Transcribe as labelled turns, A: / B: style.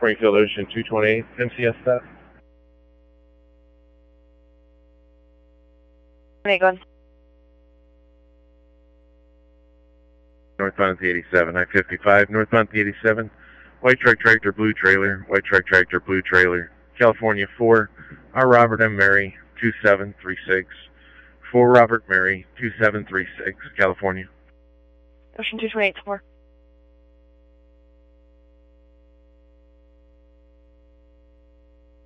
A: Springfield Ocean 228, MCS staff.
B: Go on.
A: Northbound T87, I-55, northbound T87, white truck tractor, blue trailer, white truck tractor, blue trailer, California 4, R. Robert M. Mary, 2736, 4 Robert Mary, 2736, California.
B: Ocean 228, 4.